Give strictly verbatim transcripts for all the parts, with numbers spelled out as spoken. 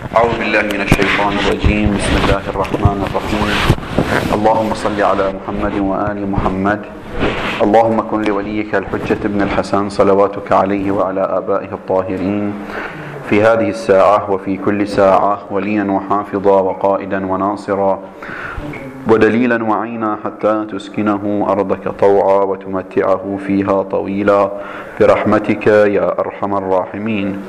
أعوذ بالله من الشيطان الرجيم. بسم الله الرحمن الرحيم. اللهم صل على محمد وآل محمد. اللهم كن لوليك الحجة ابن الحسن صلواتك عليه وعلى آبائه الطاهرين في هذه الساعة وفي كل ساعة وليا وحافظا وقائدا وناصرا ودليلا وعينا حتى تسكنه أرضك طوعا وتمتعه فيها طويلا برحمتك يا أرحم الراحمين.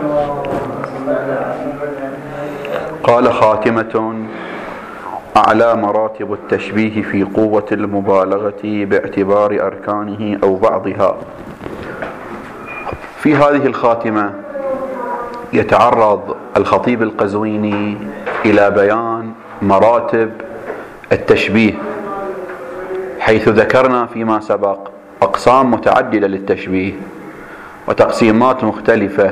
قال: خاتمة: أعلى مراتب التشبيه في قوة المبالغة باعتبار أركانه أو بعضها. في هذه الخاتمة يتعرض الخطيب القزويني إلى بيان مراتب التشبيه، حيث ذكرنا فيما سبق أقسام متعددة للتشبيه وتقسيمات مختلفة،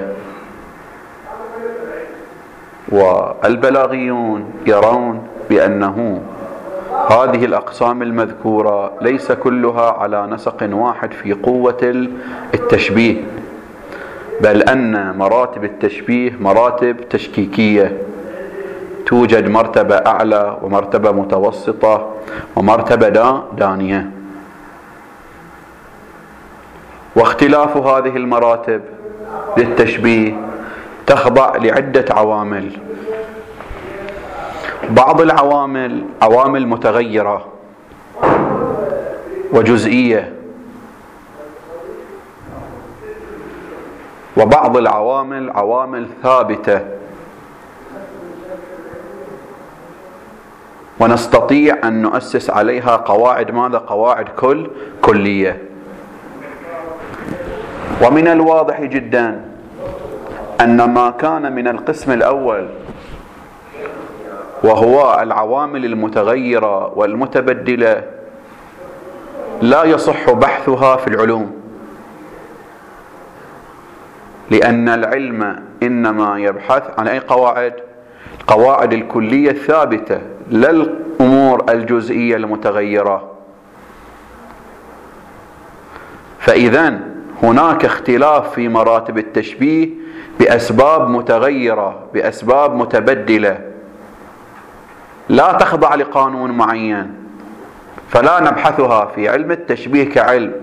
والبلاغيون يرون بأنه هذه الأقسام المذكورة ليس كلها على نسق واحد في قوة التشبيه، بل أن مراتب التشبيه مراتب تشكيكية، توجد مرتبة أعلى ومرتبة متوسطة ومرتبة دانية، واختلاف هذه المراتب للتشبيه تخضع لعدة عوامل. بعض العوامل عوامل متغيرة وجزئية، وبعض العوامل عوامل ثابتة، ونستطيع أن نؤسس عليها قواعد ماذا؟ قواعد كل كلية. ومن الواضح جدا أن ما كان من القسم الأول وهو العوامل المتغيرة والمتبدلة لا يصح بحثها في العلوم، لأن العلم إنما يبحث عن أي قواعد؟ القواعد الكلية الثابتة، لا الأمور الجزئية المتغيرة. فإذا هناك اختلاف في مراتب التشبيه بأسباب متغيرة، بأسباب متبدلة، لا تخضع لقانون معين، فلا نبحثها في علم التشبيه كعلم.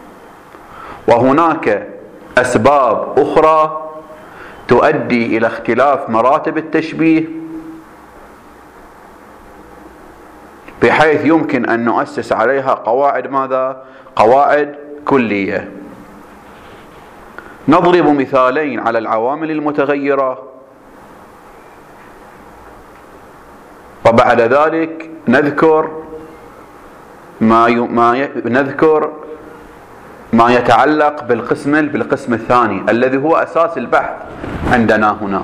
وهناك أسباب أخرى تؤدي إلى اختلاف مراتب التشبيه بحيث يمكن أن نؤسس عليها قواعد ماذا؟ قواعد كلية. نضرب مثالين على العوامل المتغيرة، وبعد ذلك نذكر ما, ي... ما ي... نذكر ما يتعلق بالقسم بالقسم الثاني الذي هو أساس البحث عندنا هنا.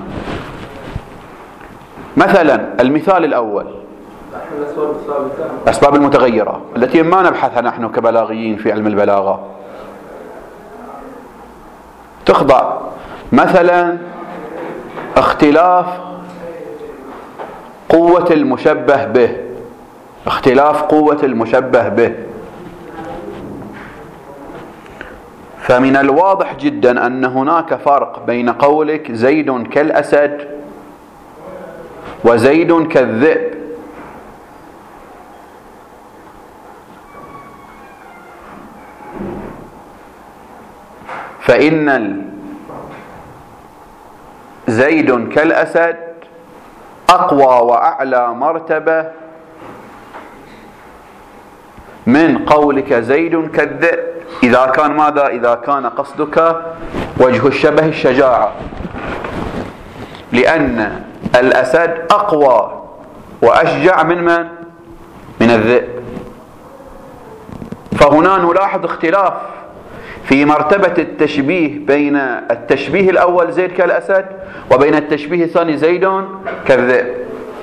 مثلا المثال الأول الأسباب المتغيرة التي ما نبحثها نحن كبلاغيين في علم البلاغة، تخضع مثلا اختلاف قوة المشبه به، اختلاف قوة المشبه به. فمن الواضح جدا أن هناك فرق بين قولك زيد كالأسد وزيد كالذئب. فإن زيد كالأسد أقوى وأعلى مرتبة من قولك زيد كالذئب، إذا كان ماذا؟ إذا كان قصدك وجه الشبه الشجاعة، لأن الأسد أقوى وأشجع من من؟ من الذئب. فهنا نلاحظ اختلاف في مرتبة التشبيه بين التشبيه الأول زيد كالأسد وبين التشبيه الثاني زيد كالذئب،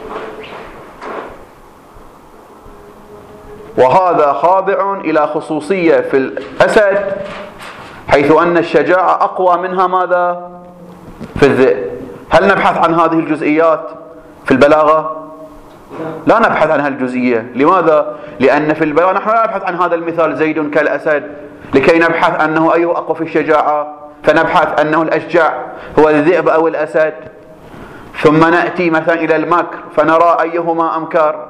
وهذا خاضع إلى خصوصية في الأسد حيث أن الشجاعة أقوى منها ماذا؟ في الذئب. هل نبحث عن هذه الجزئيات في البلاغة؟ لا نبحث عن هذه الجزئية. لماذا؟ لأن في البلاغة نحن لا نبحث عن هذا المثال زيد كالأسد لكي نبحث أنه أيه أقوى في الشجاعة، فنبحث أنه الأشجع هو الذئب أو الأسد. ثم نأتي مثلا إلى المكر فنرى أيهما أمكر.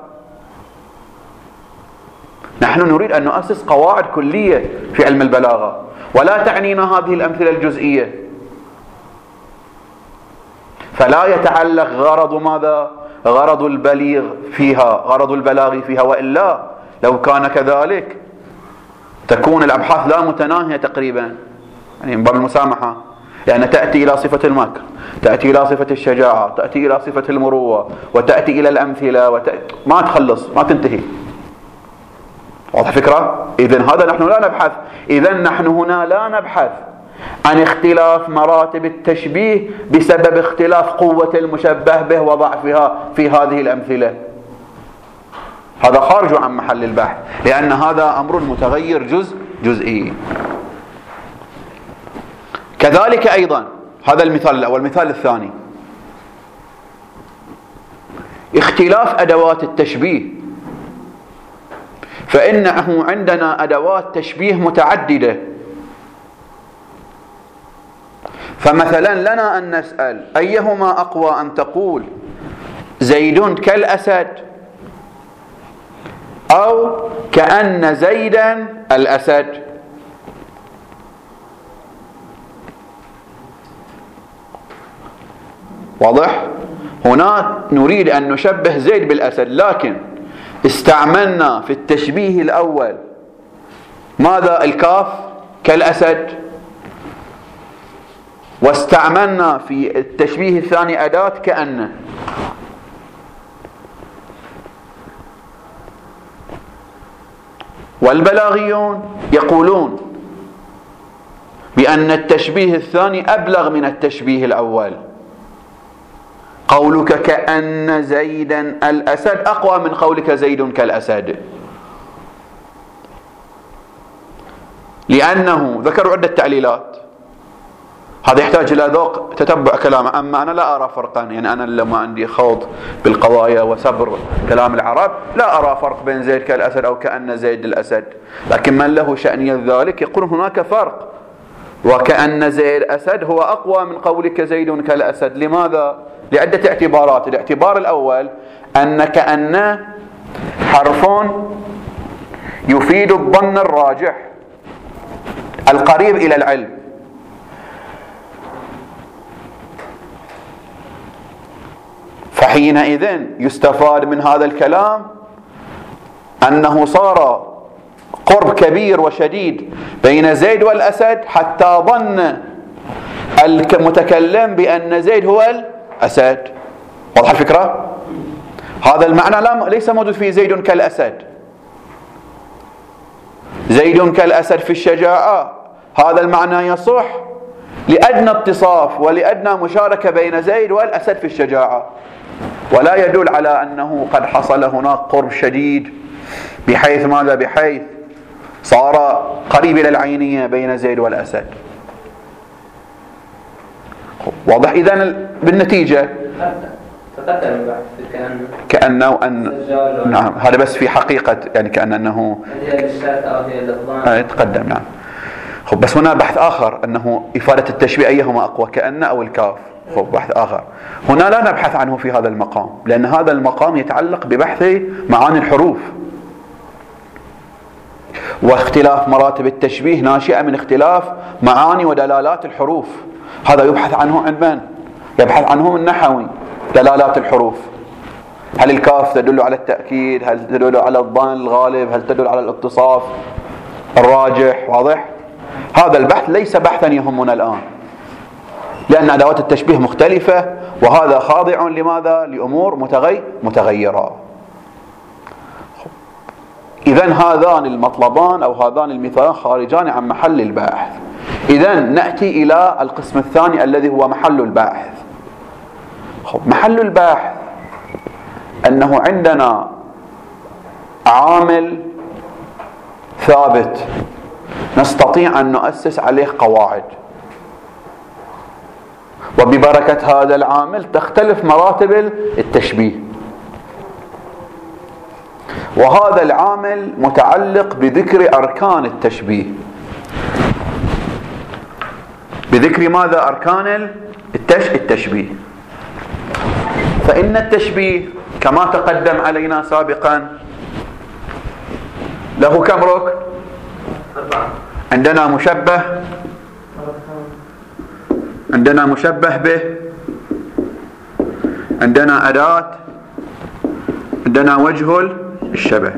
نحن نريد أن نؤسس قواعد كلية في علم البلاغة، ولا تعنينا هذه الأمثلة الجزئية. فلا يتعلق غرض ماذا؟ غرض البليغ فيها، غرض البلاغ فيها، وإلا لو كان كذلك تكون الأبحاث لا متناهية تقريبا، يعني من باب المسامحة، لأن يعني تأتي إلى صفة المكر، تأتي إلى صفة الشجاعة، تأتي إلى صفة المروة، وتأتي إلى الأمثلة، وتأتي ما تخلص، ما تنتهي. واضح فكرة؟ إذن هذا نحن لا نبحث، إذن نحن هنا لا نبحث عن اختلاف مراتب التشبيه بسبب اختلاف قوة المشبه به وضعفها في هذه الأمثلة. هذا خارج عن محل البحث، لأن هذا أمر متغير جزء جزئي. كذلك أيضا، هذا المثال الأول. المثال الثاني اختلاف أدوات التشبيه، فإنه عندنا أدوات تشبيه متعددة. فمثلا لنا أن نسأل أيهما أقوى، أن تقول زيد كالأسد أو كأن زيدا الأسد. واضح؟ هنا نريد أن نشبه زيد بالأسد، لكن استعملنا في التشبيه الأول ماذا؟ الكاف كالأسد، واستعملنا في التشبيه الثاني أداة كأن. والبلاغيون يقولون بأن التشبيه الثاني أبلغ من التشبيه الأول. قولك كأن زيدا الأسد أقوى من قولك زيد كالأسد، لأنه ذكروا عدة تعليلات. هذا يحتاج إلى ذوق تتبع كلامه، أما أنا لا أرى فرقا، يعني أنا لما عندي خوض بالقضايا وسبر كلام العرب لا أرى فرق بين زيد كالأسد أو كأن زيد الأسد، لكن من له شأنية ذلك يقول هناك فرق، وكأن زيد أسد هو أقوى من قولك زيد كالأسد. لماذا؟ لعدة اعتبارات. الاعتبار الأول أن كأن حرف يفيد الظن الراجح القريب إلى العلم، فحينئذ يستفاد من هذا الكلام أنه صار قرب كبير وشديد بين زيد والأسد، حتى ظن المتكلم بأن زيد هو الأسد. واضح الفكرة؟ هذا المعنى لا ليس موجود في زيد كالأسد. زيد كالأسد في الشجاعة، هذا المعنى يصح لأدنى اتصاف ولأدنى مشاركة بين زيد والأسد في الشجاعة، ولا يدل على أنه قد حصل هناك قرب شديد بحيث ماذا؟ بحيث صار قريب إلى العينية بين زيد والأسد. واضح؟ إذن بالنتيجة تقدم البحث كأنه كأنه أن نعم، هذا بس في حقيقة، يعني كأن أنه يتقدم. نعم. خب بس هنا بحث آخر، أنه إفادة التشبيه أيهما أقوى، كأن أو الكاف. خب بحث آخر هنا لا نبحث عنه في هذا المقام، لأن هذا المقام يتعلق ببحث معاني الحروف، واختلاف مراتب التشبيه ناشئة من اختلاف معاني ودلالات الحروف. هذا يبحث عنه عند من؟ يبحث عنه النحوي، دلالات الحروف. هل الكاف تدل على التأكيد؟ هل تدل على الظن الغالب؟ هل تدل على الاتصاف الراجح؟ واضح؟ هذا البحث ليس بحثا يهمنا الآن، لأن أدوات التشبيه مختلفة، وهذا خاضع لماذا؟ لأمور متغي... متغيرة. إذن هذان المطلبان أو هذان المثالان خارجان عن محل البحث. إذن نأتي إلى القسم الثاني الذي هو محل البحث. محل البحث أنه عندنا عامل ثابت نستطيع أن نؤسس عليه قواعد، وببركة هذا العامل تختلف مراتب التشبيه، وهذا العامل متعلق بذكر أركان التشبيه. بذكر ماذا؟ أركان التش... التشبيه. فإن التشبيه كما تقدم علينا سابقا له كم ركن؟ عندنا مشبه، عندنا مشبه به، عندنا أداة، عندنا وجه الشبه.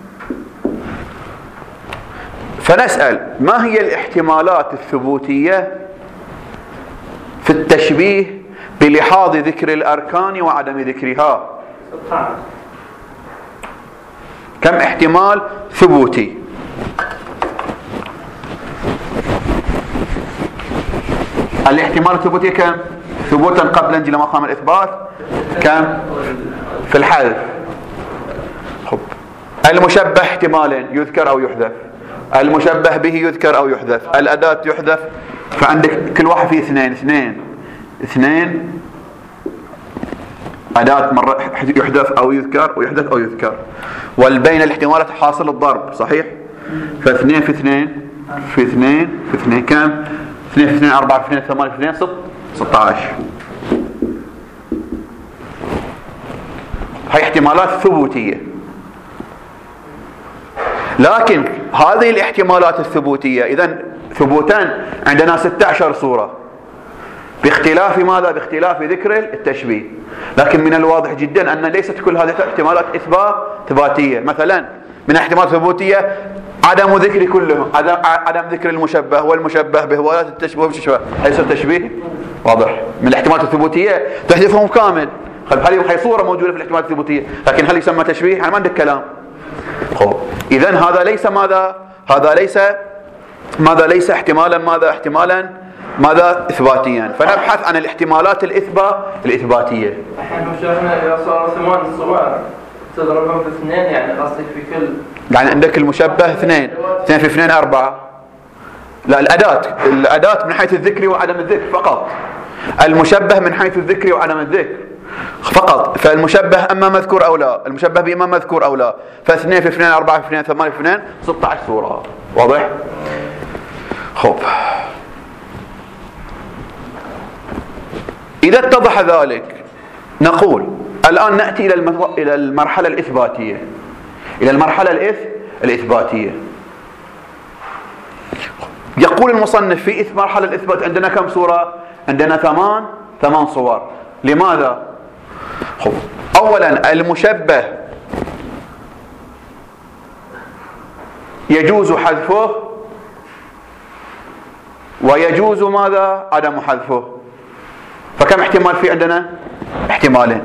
فنسأل ما هي الاحتمالات الثبوتية في التشبيه بلحاظ ذكر الأركان وعدم ذكرها؟ كم احتمال ثبوتي؟ الاحتمال الثبوتي كم؟ ثبوتا قبل نجي لمقام الإثبات كم؟ في الحذف. خب. المشبه احتمالين يذكر أو يحذف، المشبه به يذكر أو يحذف، الأداة يحذف، فعندك كل واحد فيه اثنين اثنين اثنين أداة مرة يحذف أو يذكر ويحذف أو يذكر، والبين الاحتمالات حاصل الضرب صحيح؟ فاثنين في اثنين في اثنين في اثنين كم؟ اثنين في اثنين أربعة في اثنين ثمانية في اثنين ست ستة عشر. هاي احتمالات ثبوتية. لكن هذه الاحتمالات الثبوتية إذن ثبوتان عندنا ستة عشر صورة باختلاف ماذا؟ باختلاف ذكر التشبيه. لكن من الواضح جدا أن ليست كل هذه الاحتمالات إثباتية. مثلا من احتمالات ثبوتية عدم ذكر كلهم، عدم, عدم ذكر المشبه والمشبه به ولا التشبه والمشبه، هيصير تشبيه؟ واضح. من الاحتمالات الثبوتية تحذفهم كامل. هل هي صورة موجودة في الاحتمالات الثبوتية، لكن هل يسمى تشبيه؟ يعني ما عندك كلام. إذن هذا ليس ماذا؟ هذا ليس ماذا؟ ليس احتمالا ماذا؟ احتمالا ماذا؟ إثباتيا. فنبحث عن الاحتمالات الإثبات الإثباتية. احنا شفنا إذا صار ثمان صور تضربهم في اثنين، يعني قصدك في كل، يعني عندك المشبه اثنين اثنين في اثنين أربعة. لا، الأداة الأداة من حيث الذكر وعدم الذكر فقط، المشبه من حيث الذكر وعدم الذكر فقط. فالمشبه أما مذكور أو لا، المشبه به إما مذكور أو لا، فاثنين في اثنين أربعة في اثنين ثمانية في اثنين ستة عشر صورة. واضح؟ خب، إذا اتضح ذلك نقول الآن نأتي إلى المرحلة الإثباتية، إلى المرحلة الإث الإثباتية. يقول المصنف في مرحلة الإثبات عندنا كم صورة؟ عندنا ثمان ثمان صور. لماذا؟ خب. أولا المشبه يجوز حذفه ويجوز ماذا؟ عدم حذفه. فكم احتمال في عندنا؟ احتمالين.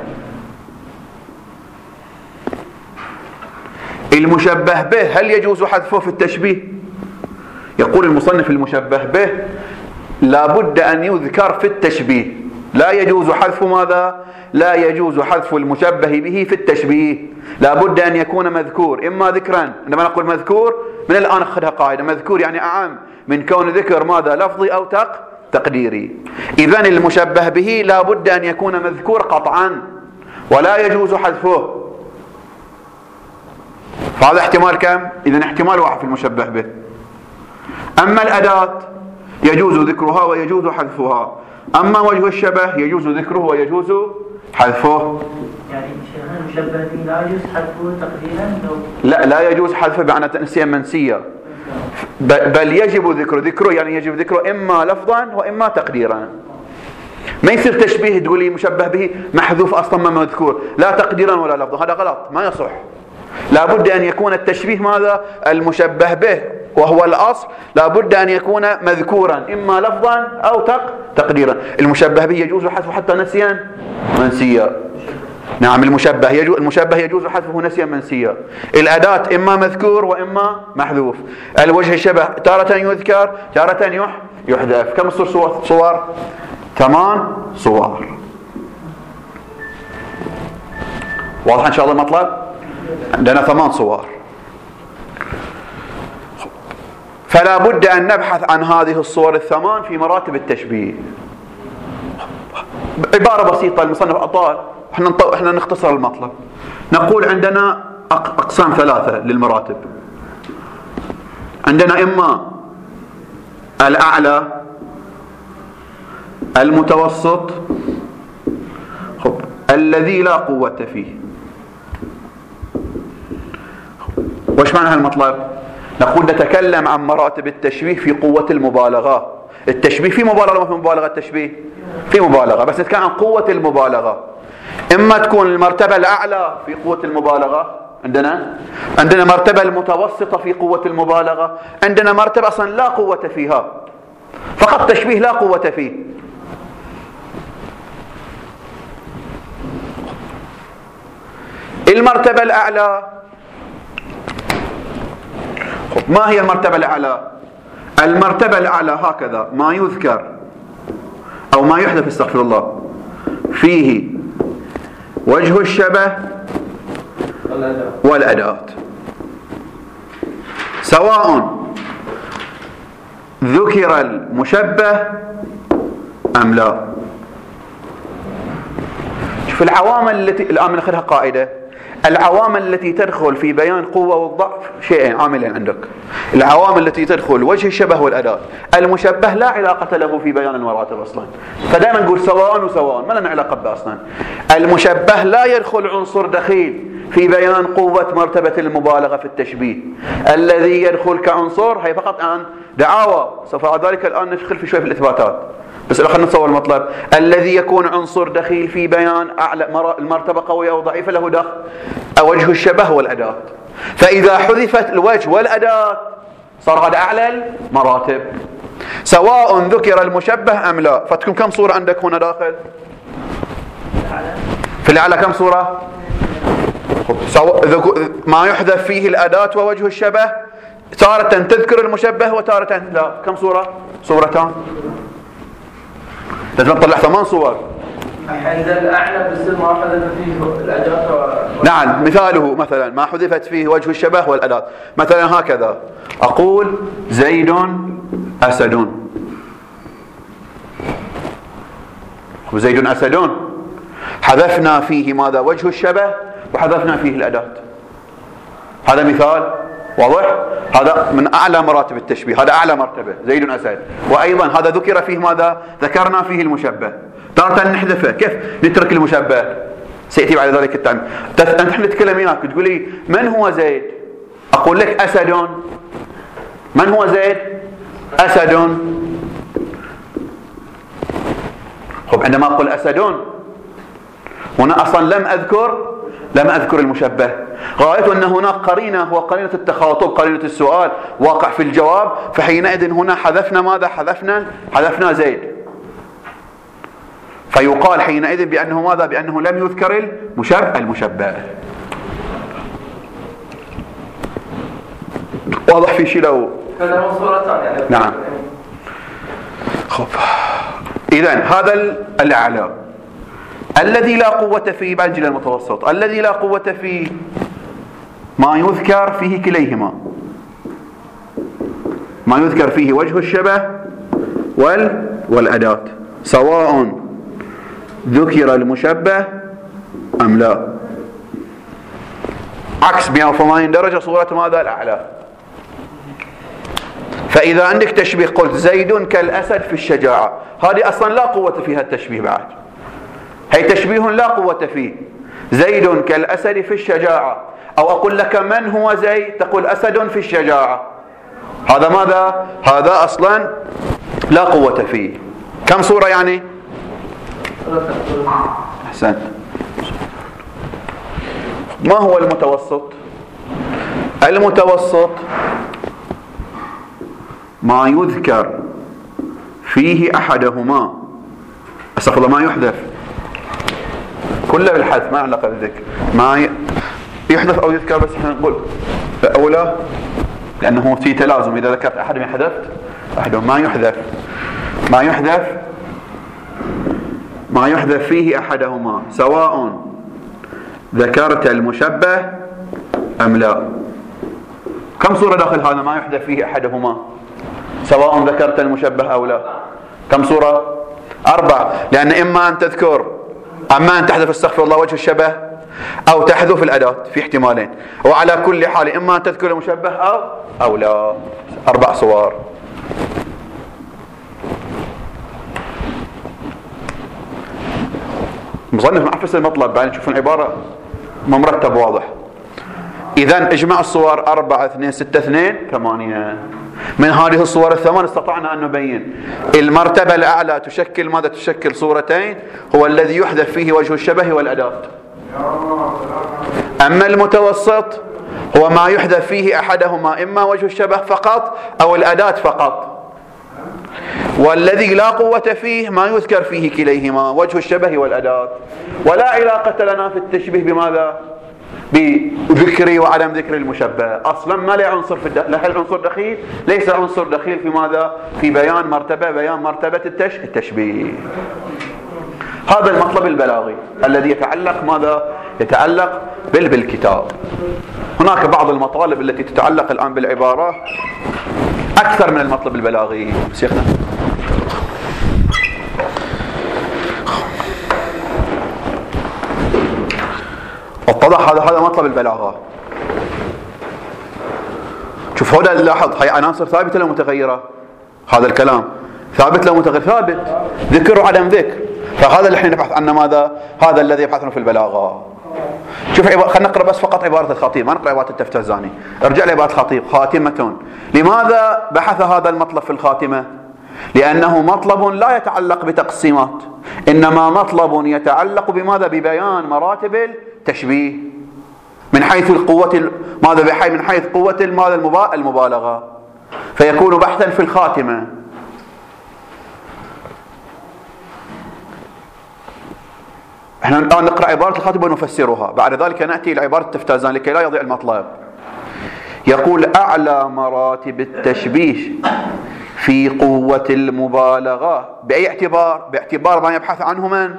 المشبه به هل يجوز حذفه في التشبيه؟ يقول المصنف المشبه به لابد أن يذكر في التشبيه، لا يجوز حذف ماذا؟ لا يجوز حذف المشبه به في التشبيه، لابد أن يكون مذكور، إما ذكرا. عندما نقول مذكور من الآن أخذها قاعدة، مذكور يعني أعم من كون ذكر ماذا؟ لفظي أو تق تقديري. إذن المشبه به لابد أن يكون مذكور قطعا ولا يجوز حذفه. فهذا احتمال كم؟ إذن احتمال واحد في المشبه به. أما الأداة يجوز ذكرها ويجوز حذفها، أما وجه الشبه يجوز ذكره ويجوز حذفه. يعني المشبه به لا يجوز حذفه تقديرا؟ لا، لا يجوز حذفه بمعنى تنسيا منسيا، بل يجب ذكره. ذكره يعني يجب ذكره إما لفظا وإما تقديرا. ما يصير تشبيه تقولي مشبه به محذوف أصلا ما مذكور، لا تقديرا ولا لفظا، هذا غلط، ما يصح. لابد أن يكون التشبيه ماذا؟ المشبه به وهو الأصل لابد أن يكون مذكورا إما لفظا أو تق تقديرا. المشبه به يجوز حذفه حتى نسيا منسيا. نعم، المشبه يجوز المشبه يجوز حذفه نسيا منسيا. الأداة إما مذكور وإما محذوف. الوجه الشبه تارة يذكر تارة يحذف. كم صور؟ صور ثمان صور. واضح إن شاء الله المطلب؟ عندنا ثمان صور. فلا بد أن نبحث عن هذه الصور الثمان في مراتب التشبيه. عبارة بسيطة المصنف أطال، احنا احنا نختصر المطلب. نقول عندنا أقسام ثلاثة للمراتب. عندنا إما الأعلى، المتوسط، الذي لا قوة فيه. وش معنى هالمطلب؟ نقول نتكلم عن مراتب التشبيه في قوة المبالغة. التشبيه في مبالغة ولا في مبالغة؟ التشبيه في مبالغة، بس نتكلم عن قوة المبالغة. إما تكون المرتبة الأعلى في قوة المبالغة، عندنا عندنا مرتبة المتوسطة في قوة المبالغة، عندنا مرتبة أصلا لا قوة فيها، فقط تشبيه لا قوة فيه. المرتبة الأعلى، ما هي المرتبة الأعلى؟ المرتبة الأعلى هكذا: ما يذكر أو ما يحدث استغفر الله فيه وجه الشبه والأداة، سواء ذكر المشبه أم لا. شوف العوامل التي الآن ناخذها قاعدة: العوامل التي تدخل في بيان قوة والضعف شيئين، عاملين عندك. العوامل التي تدخل وجه الشبه والأداة. المشبه لا علاقة له في بيان المراتب أصلا، فدائما نقول سواء وسواء، ما لنا علاقة به أصلا. المشبه لا يدخل عنصر دخيل في بيان قوة مرتبة المبالغة في التشبيه. الذي يدخل كعنصر هي فقط الآن دعاوى، سوف بعد ذلك الآن ندخل في شوية في الإثباتات، بس خلينا نتصور المطلب. الذي يكون عنصر دخيل في بيان أعلى المرتبة قوية أو ضعيفة له دخل وجه الشبه والأداة. فإذا حذفت الوجه والأداة صار هذا أعلى المراتب، سواء ذكر المشبه أم لا. فتكون كم صورة عندك هنا داخل؟ في الأعلى كم صورة؟ ما يحذف فيه الأداة ووجه الشبه، تارة تذكر المشبه وتارة لا. كم صورة؟ صورتان. لازم نطلع ثمان صور. عند الأعلى بيصير ما حذف فيه الأداة و... نعم، مثاله مثلا ما حذفت فيه وجه الشبه والأداة. مثلا هكذا أقول: زيد أسد. زيد أسد، حذفنا فيه ماذا؟ وجه الشبه، وحذفنا فيه الأداة. هذا مثال واضح؟ هذا من أعلى مراتب التشبيه، هذا أعلى مرتبة زيد أسد. وأيضا هذا ذكر فيه ماذا؟ ذكرنا فيه المشبه. تارة نحذفه، كيف نترك المشبه؟ سيأتي بعد ذلك التعميم. نحن نتكلم هناك تقول لي من هو زيد؟ أقول لك أسد. من هو زيد؟ أسد. خب عندما أقول أسد هنا أصلا لم أذكر لم أذكر المشبه، رأيت أن هناك قرينة، هو قرينة التخاطب، قرينة السؤال واقع في الجواب، فحينئذ هنا حذفنا ماذا؟ حذفنا حذفنا زيد. فيقال حينئذ بأنه ماذا؟ بأنه لم يذكر المشبه المشبه. واضح في شيء لو هذا هو صورتان يعني. نعم. خب إذن هذا الأعلى. الذي لا قوة فيه بنجي للمتوسط. الذي لا قوة فيه ما يذكر فيه كليهما، ما يذكر فيه وجه الشبه وال والأداة، سواء ذكر المشبه أم لا. عكس مئة وثمانين درجة صورة ماذا؟ الأعلى. فإذا عندك تشبيه قلت زيد كالأسد في الشجاعة، هذه أصلا لا قوة فيها التشبيه بعد، هي تشبيه لا قوة فيه. زيد كالأسد في الشجاعة. أو أقول لك من هو زيد؟ تقول أسد في الشجاعة. هذا ماذا؟ هذا أصلا لا قوة فيه. كم صورة يعني؟ أحسنت. ما هو المتوسط؟ المتوسط ما يذكر فيه أحدهما، أستغفر الله، ما يحذف، كله بالحذف، ما علاقة بالذكر. ما يحذف أو يذكر، بس احنا نقول أولى لأنه في تلازم، إذا ذكرت أحدهم حذفت أحدهم. ما يحذف ما يحذف ما يحذف فيه أحدهما، سواء ذكرت المشبه أم لا. كم صورة داخل هذا ما يحذف فيه أحدهما سواء ذكرت المشبه أو لا؟ كم صورة؟ أربع. لأن إما أن تذكر، أما أن تحذف استغفر الله وجه الشبه، أو تحذف الأداة، في احتمالين. وعلى كل حال إما أن تذكر المشبه أو أو لا. أربع صور. مصنف معفس المطلب بعدين تشوفون العبارة ما مرتب واضح. إذن اجمع الصور أربعة اثنين ستة اثنين ثمانية. من هذه الصور الثمان استطعنا أن نبين المرتبة الأعلى تشكل ماذا؟ تشكل صورتين، هو الذي يحذف فيه وجه الشبه والأداة. أما المتوسط هو ما يحذف فيه أحدهما، إما وجه الشبه فقط أو الأداة فقط. والذي لا قوة فيه ما يذكر فيه كليهما، وجه الشبه والأداة. ولا علاقة لنا في التشبيه بماذا؟ بذكر وعدم ذكر المشبه. أصلا ما له عنصر في الدخل، له عنصر دخيل، ليس عنصر دخيل في ماذا؟ في بيان مرتبة، بيان مرتبة التش... التشبيه. هذا المطلب البلاغي الذي يتعلق ماذا؟ يتعلق بال... بالكتاب. هناك بعض المطالب التي تتعلق الآن بالعبارة أكثر من المطلب البلاغي. شيخنا اتضح هذا هذا مطلب البلاغة. شوف هنا لاحظ، هي عناصر ثابتة لو متغيرة. هذا الكلام ثابت لو متغير؟ ثابت، ذكر وعدم ذكر. فهذا اللي احنا نبحث عنه ماذا؟ هذا الذي يبحث عنه في البلاغة. شوف خلينا نقرأ بس فقط عبارة الخطيب، ما نقرأ عبارة التفتازاني. ارجع لعبارة الخطيب: خاتمة. لماذا بحث هذا المطلب في الخاتمة؟ لأنه مطلب لا يتعلق بتقسيمات، إنما مطلب يتعلق بماذا؟ ببيان مراتب التشبيه من حيث القوة ماذا؟ بحي من حيث قوة ماذا؟ المبالغة. فيكون بحثا في الخاتمة. احنا الآن نقرأ عبارة الخاتمة ونفسرها، بعد ذلك نأتي إلى عبارة التفتازان لكي لا يضيع المطلب. يقول: أعلى مراتب التشبيه في قوة المبالغة. بأي اعتبار؟ باعتبار ما يبحث عنه من؟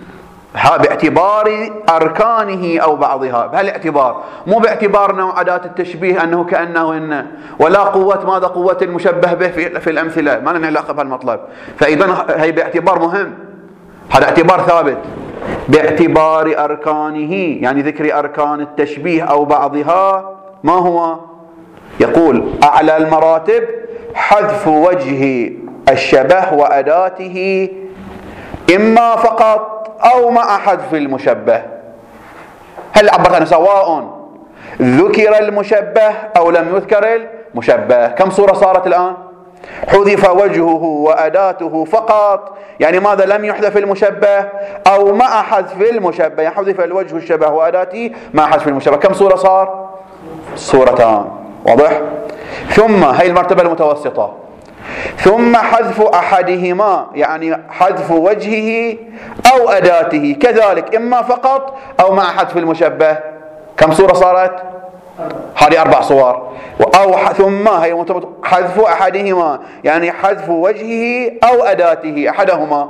باعتبار أركانه أو بعضها. بهالاعتبار، مو باعتبار نوع أداة التشبيه أنه كأنه إنه، ولا قوة ماذا؟ قوة المشبه به في, في الأمثلة. ما لنا علاقة بهالمطلب. فإذا هي باعتبار مهم، هذا اعتبار ثابت. باعتبار أركانه، يعني ذكر أركان التشبيه أو بعضها. ما هو؟ يقول: أعلى المراتب حذف وجه الشبه وأداته، إما فقط أو مع حذف المشبه. هل عبرت عنه؟ سواء ذكر المشبه أو لم يذكر المشبه. كم صورة صارت الآن؟ حذف وجهه وأداته فقط، يعني ماذا؟ لم يحذف المشبه، أو مع حذف المشبه، يعني حذف الوجه الشبه وأداته مع حذف المشبه. كم صورة صار؟ صورتان. واضح؟ ثم هي المرتبة المتوسطة. ثم حذف أحدهما، يعني حذف وجهه أو أداته كذلك، إما فقط أو مع حذف المشبه. كم صورة صارت؟ هذه أربع صور. أو ثم هي حذف أحدهما، يعني حذف وجهه أو أداته أحدهما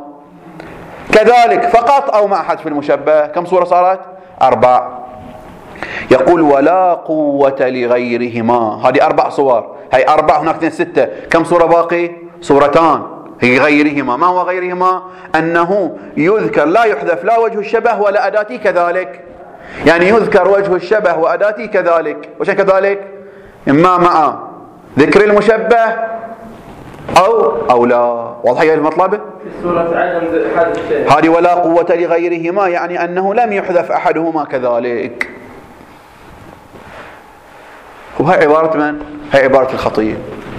كذلك فقط أو مع حذف المشبه. كم صورة صارت؟ أربع. يقول: ولا قوة لغيرهما. هذه أربع صور، هي أربع، هناك اثنين ستة. كم صورة باقي؟ صورتان هي غيرهما. ما هو غيرهما؟ أنه يذكر لا يحذف لا وجه الشبه ولا أداتي كذلك، يعني يذكر وجه الشبه وأداتي كذلك. وش كذلك؟ إما مع ذكر المشبه أو أو لا. واضح يا المطلب؟ في سورة عدم حذف الشيء. هذه ولا قوة لغيرهما، يعني أنه لم يحذف أحدهما كذلك. وهي عبارة من؟ هي عبارة الخطيب.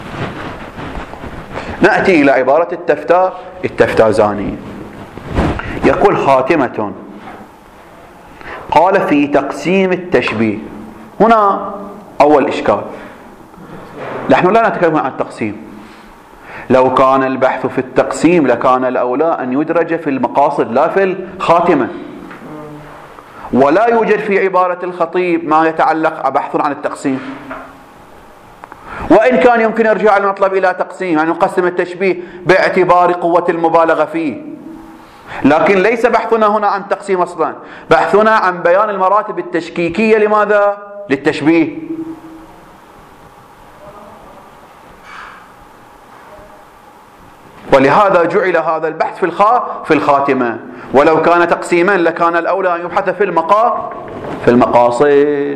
نأتي إلى عبارة التفتا التفتازاني. يقول: خاتمة. قال: في تقسيم التشبيه. هنا أول إشكال، نحن لا نتكلم عن التقسيم. لو كان البحث في التقسيم لكان الأولى أن يدرج في المقاصد لا في الخاتمة. ولا يوجد في عبارة الخطيب ما يتعلق بحث عن التقسيم، وإن كان يمكن إرجاع المطلب إلى تقسيم، يعني نقسم التشبيه باعتبار قوة المبالغة فيه، لكن ليس بحثنا هنا عن تقسيم أصلا، بحثنا عن بيان المراتب التشكيكية. لماذا؟ للتشبيه. ولهذا جعل هذا البحث في الخا في الخاتمة. ولو كان تقسيما لكان الأولى أن يبحث في المقا في المقاصد.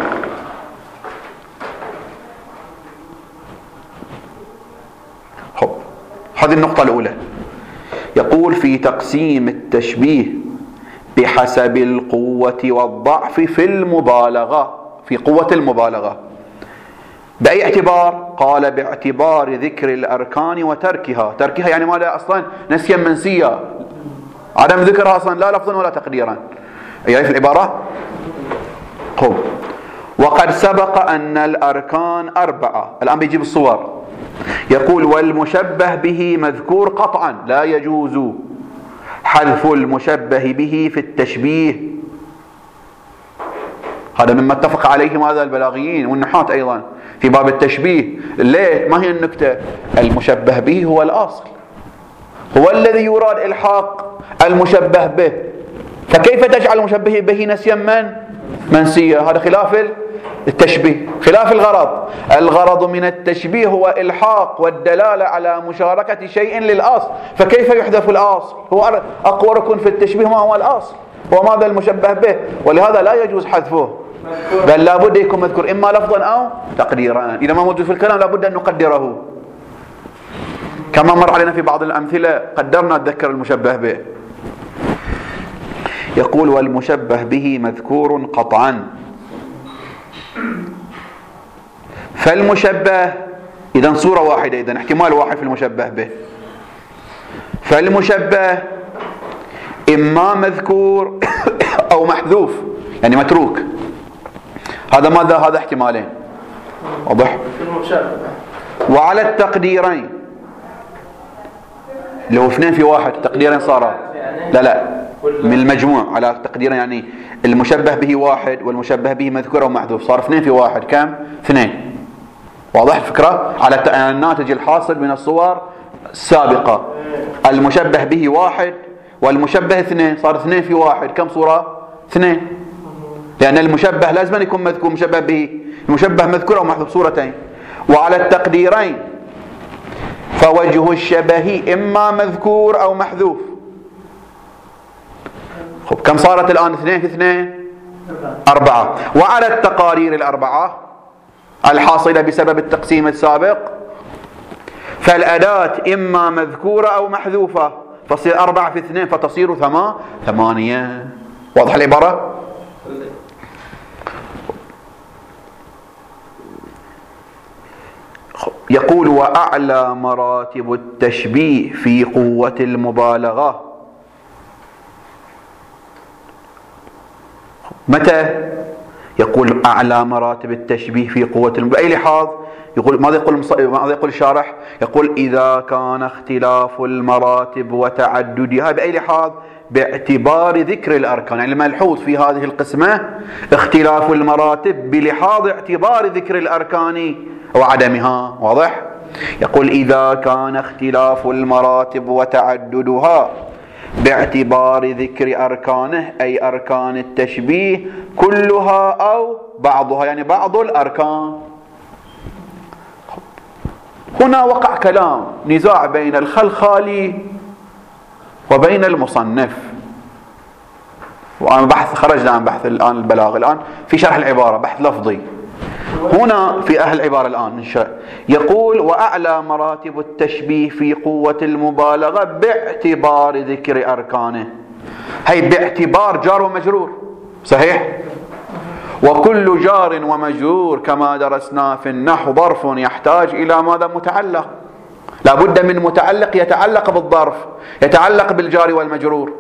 حب. هذه النقطة الأولى. يقول: في تقسيم التشبيه بحسب القوة والضعف في المبالغة، في قوة المبالغة. بأي اعتبار؟ قال باعتبار ذكر الأركان وتركها. تركها يعني ماذا أصلا؟ نسيا منسيا، عدم ذكرها أصلا لا لفظا ولا تقديرا. يعرف العبارة؟ خب. وقد سبق أن الأركان أربعة. الآن بيجيب الصور. يقول والمشبه به مذكور قطعا، لا يجوز حذف المشبه به في التشبيه. هذا مما اتفق عليه ماذا البلاغيين والنحاة أيضا في باب التشبيه. ليه؟ ما هي النكتة؟ المشبه به هو الأصل، هو الذي يراد إلحاق المشبه به، فكيف تجعل المشبه به نسيا من منسيا؟ هذا خلاف التشبيه، خلاف الغرض. الغرض من التشبيه هو إلحاق والدلالة على مشاركة شيء للأصل، فكيف يحذف الأصل؟ هو أقوى ركن في التشبيه ما هو الأصل، هو ماذا المشبه به، ولهذا لا يجوز حذفه، بل لابد يكون مذكور إما لفظا أو تقديرا. إذا ما موجود في الكلام لابد أن نقدره، كما مر علينا في بعض الأمثلة قدرنا نذكر المشبه به. يقول والمشبه به مذكور قطعا. فالمشبه إذن صورة واحدة، إذن احتمال واحد في المشبه به. فالمشبه إما مذكور أو محذوف يعني متروك. هذا ماذا؟ هذا احتمالين، واضح؟ وعلى التقديرين لو اثنين في واحد تقديرين صار لا لا من المجموع على تقديرين، يعني المشبه به واحد والمشبه به مذكور أو محذوف، صار اثنين في واحد كم؟ اثنين. واضح الفكرة؟ على الناتج الحاصل من الصور السابقة. المشبه به واحد والمشبه اثنين، صار اثنين في واحد، كم صورة؟ اثنين، لأن المشبه لازم أن يكون مذكور مشبه به، المشبه مذكور أو محذوف، صورتين. وعلى التقديرين فوجه الشبه إما مذكور أو محذوف. خب كم صارت الآن؟ اثنين في اثنين أربعة. وعلى التقارير الأربعة الحاصلة بسبب التقسيم السابق فالأداة إما مذكورة أو محذوفة، فتصير أربعة في اثنين فتصير ثما ثمانية. واضح العبارة؟ يقول وأعلى مراتب التشبيه في قوة المبالغة. متى؟ يقول أعلى مراتب التشبيه في قوة المبالغة. بأي لحاظ؟ يقول ماذا يقول ماذا يقول الشارح؟ يقول إذا كان اختلاف المراتب وتعددها. بأي لحاظ؟ باعتبار ذكر الأركان. يعني الملحوظ في هذه القسمة اختلاف المراتب بلحاظ اعتبار ذكر الأركان وعدمها. واضح؟ يقول إذا كان اختلاف المراتب وتعددها باعتبار ذكر أركانه أي أركان التشبيه كلها أو بعضها، يعني بعض الأركان. هنا وقع كلام نزاع بين الخلخالي وبين المصنف، وأنا بحث خرجنا عن بحث الآن البلاغ، الآن في شرح العبارة بحث لفظي. هنا في أهل العبارة الآن إن شاء يقول وأعلى مراتب التشبيه في قوة المبالغة باعتبار ذكر أركانه. هي باعتبار جار ومجرور، صحيح؟ وكل جار ومجرور كما درسنا في النحو ظرف يحتاج إلى ماذا؟ متعلق. لا بد من متعلق يتعلق بالظرف، يتعلق بالجار والمجرور.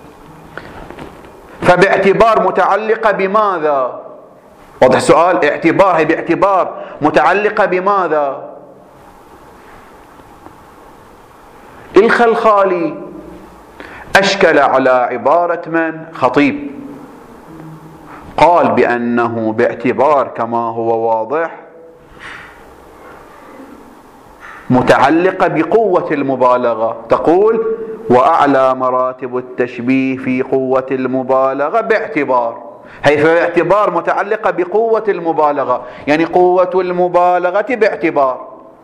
فباعتبار متعلقة بماذا؟ واضح السؤال؟ اعتبار هي باعتبار متعلقة بماذا؟ الخلخالي أشكل على عبارة من؟ خطيب، قال بأنه باعتبار كما هو واضح متعلقة بقوة المبالغة. تقول وأعلى مراتب التشبيه في قوة المبالغة باعتبار، هي باعتبار متعلقة بقوة المبالغة، يعني قوة المبالغة باعتبار.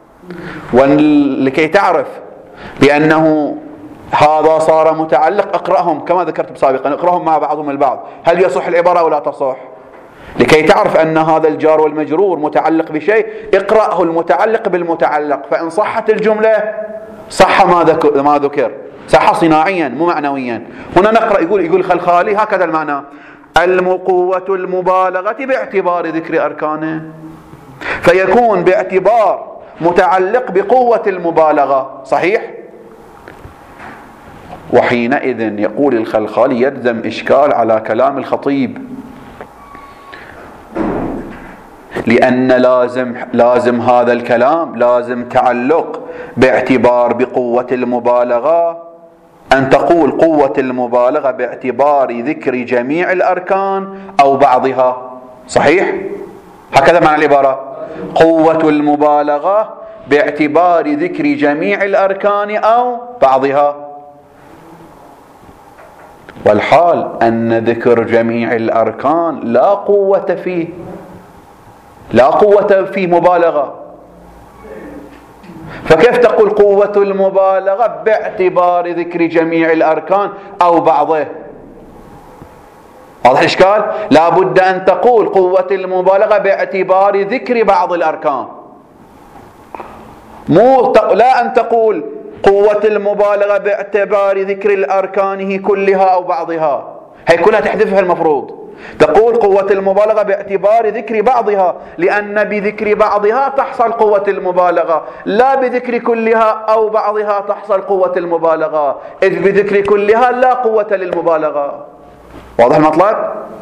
ولكي تعرف بأنه هذا صار متعلق اقرأهم كما ذكرت سابقا، اقرأهم مع بعضهم البعض، هل يصح العبارة أو لا تصح؟ لكي تعرف أن هذا الجار والمجرور متعلق بشيء اقرأه المتعلق بالمتعلق، فإن صحت الجملة صح ما ذكر، صح صناعيا مو معنويا. هنا نقرأ يقول يقول الخلخالي هكذا المعنى: المقوة المبالغة باعتبار ذكر أركانه، فيكون باعتبار متعلق بقوة المبالغة. صحيح؟ وحينئذ يقول الخلخالي يلزم إشكال على كلام الخطيب، لأن لازم لازم هذا الكلام لازم تعلق باعتبار بقوة المبالغة، أن تقول قوة المبالغة باعتبار ذكر جميع الأركان أو بعضها. صحيح؟ هكذا معنى العبارة: قوة المبالغة باعتبار ذكر جميع الأركان أو بعضها. والحال أن ذكر جميع الأركان لا قوة فيه، لا قوة فيه مبالغة، فكيف تقول قوة المبالغة باعتبار ذكر جميع الأركان أو بعضه؟ واضح الإشكال؟ لا بد أن تقول قوة المبالغة باعتبار ذكر بعض الأركان، مو لا أن تقول قوة المبالغة باعتبار ذكر الأركان كلها أو بعضها، هي كلها تحذفها المفروض. تقول قوة المبالغة باعتبار ذكر بعضها، لأن بذكر بعضها تحصل قوة المبالغة، لا بذكر كلها أو بعضها تحصل قوة المبالغة، إذ بذكر كلها لا قوة للمبالغة. واضح المطلب؟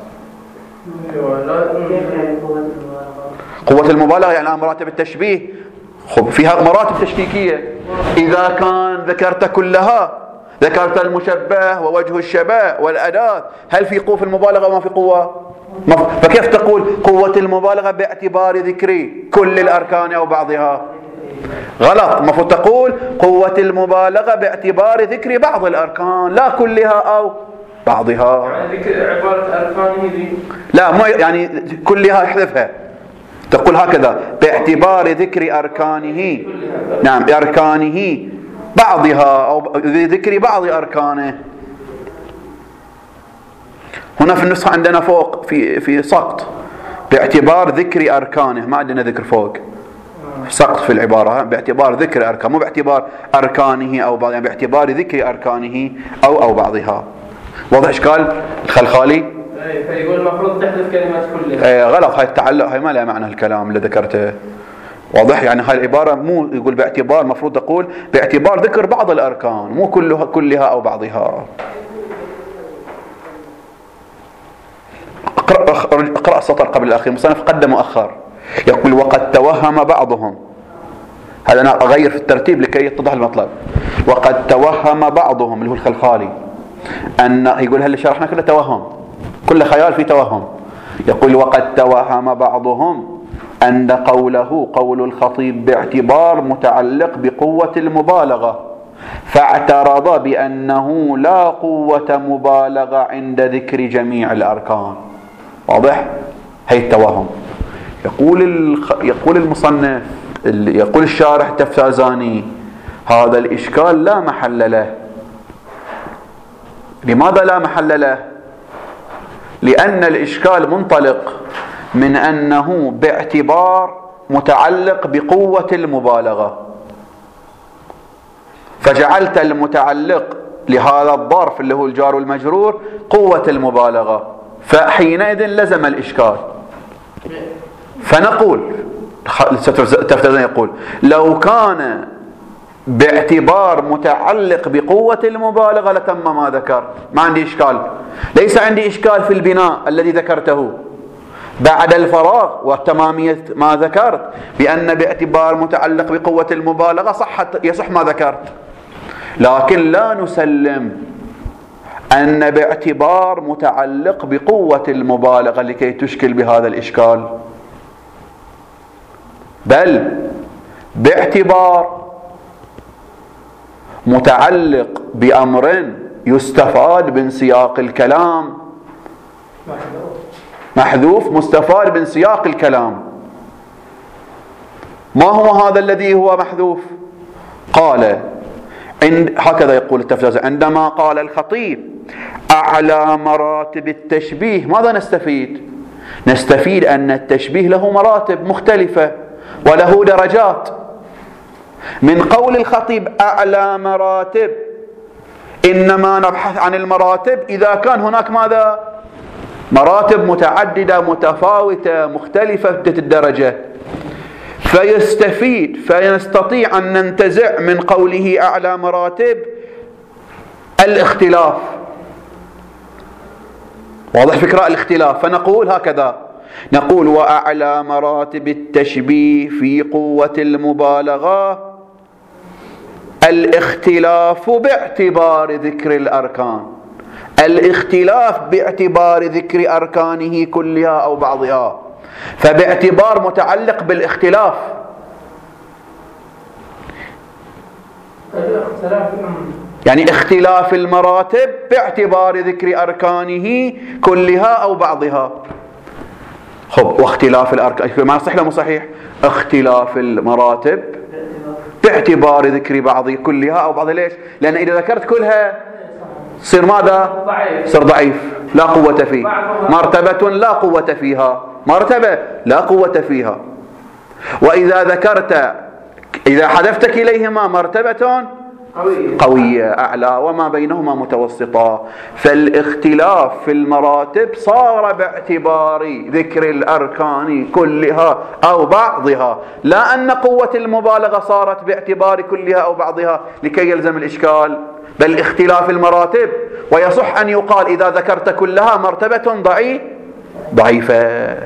قوة المبالغة يعني مراتب التشبيه، خب فيها مراتب تشكيكية. إذا كان ذكرت كلها، ذكرت المشبه ووجه الشبه والأداة، هل في قوة في المبالغة وما في قوة؟ فكيف تقول قوة المبالغة باعتبار ذكر كل الأركان أو بعضها؟ غلط. المفروض تقول قوة المبالغة باعتبار ذكر بعض الأركان لا كلها أو بعضها. يعني ذكر عبارة أركانه ذي؟ لا، مو يعني كلها احذفها، تقول هكذا: باعتبار ذكر أركانه، نعم أركانه بعضها أو ذكر بعض أركانه. هنا في النسخة عندنا فوق في في سقط باعتبار ذكر أركانه، ما عندنا ذكر فوق، سقط في العبارة باعتبار ذكر أركان، مو باعتبار أركانه أو بعض، يعني باعتبار ذكر أركانه أو أو بعضها. واضح إشكال الخلخالي؟ فيقول المفروض تحذف كلمة كلها. ايه غلط، هاي التعلق هاي ما لها معنى الكلام اللي ذكرته. واضح؟ يعني هاي العبارة مو يقول باعتبار، مفروض تقول باعتبار ذكر بعض الأركان، مو كلها كلها أو بعضها. اقرأ اقرأ السطر قبل الأخير، مصنف قدم مؤخر، يقول: وقد توهم بعضهم، هذا أنا أغير في الترتيب لكي يتضح المطلب. وقد توهم بعضهم اللي هو الخلخالي أن، يقول هل شرحنا كله توهم، كل خيال في توهم. يقول: وقد توهم بعضهم أن قوله قول الخطيب باعتبار متعلق بقوة المبالغة، فاعترض بأنه لا قوة مبالغة عند ذكر جميع الأركان. واضح؟ هي التوهم. يقول الخ... يقول المصنف، يقول الشارح التفتازاني: هذا الإشكال لا محل له. لماذا لا محل له؟ لأن الإشكال منطلق من أنه باعتبار متعلق بقوة المبالغة، فجعلت المتعلق لهذا الظرف اللي هو الجار والمجرور قوة المبالغة، فحينئذ لزم الإشكال. فنقول التفتازاني يقول: لو كان باعتبار متعلق بقوة المبالغة لتم ما ذكر، ما عندي إشكال. ليس عندي إشكال في البناء الذي ذكرته بعد الفراغ وتمامية ما ذكرت، بأن باعتبار متعلق بقوة المبالغة صحت يصح ما ذكرت، لكن لا نسلم أن باعتبار متعلق بقوة المبالغة لكي تشكل بهذا الإشكال، بل باعتبار متعلق بأمر يستفاد من سياق الكلام، محذوف مستفاد من سياق الكلام. ما هو هذا الذي هو محذوف؟ قال عند هكذا يقول التفتازاني: عندما قال الخطيب أعلى مراتب التشبيه، ماذا نستفيد؟ نستفيد أن التشبيه له مراتب مختلفة وله درجات. من قول الخطيب أعلى مراتب إنما نبحث عن المراتب إذا كان هناك ماذا؟ مراتب متعددة متفاوتة مختلفة الدرجة، فيستفيد فيستطيع أن ننتزع من قوله أعلى مراتب الاختلاف. واضح فكرة الاختلاف؟ فنقول هكذا، نقول وأعلى مراتب التشبيه في قوة المبالغة الاختلاف باعتبار ذكر الأركان، الاختلاف باعتبار ذكر أركانه كلها أو بعضها، فباعتبار متعلق بالاختلاف. يعني اختلاف المراتب باعتبار ذكر أركانه كلها أو بعضها. خب واختلاف الأركان ما صحيح ولا مو صحيح؟ اختلاف المراتب باعتبار ذكر بعض كلها أو بعضها. ليش؟ لأن إذا ذكرت كلها صير ماذا؟ صير ضعيف لا قوة فيه. مرتبة لا قوة فيها، مرتبة لا قوة فيها. وإذا ذكرت إذا حذفتك إليهما مرتبة قوية أعلى وما بينهما متوسطة. فالاختلاف في المراتب صار باعتبار ذكر الأركان كلها أو بعضها، لا أن قوة المبالغة صارت باعتبار كلها أو بعضها لكي يلزم الإشكال، بل اختلاف المراتب. ويصح أن يقال إذا ذكرت كلها مرتبة ضعيف ضعيفة.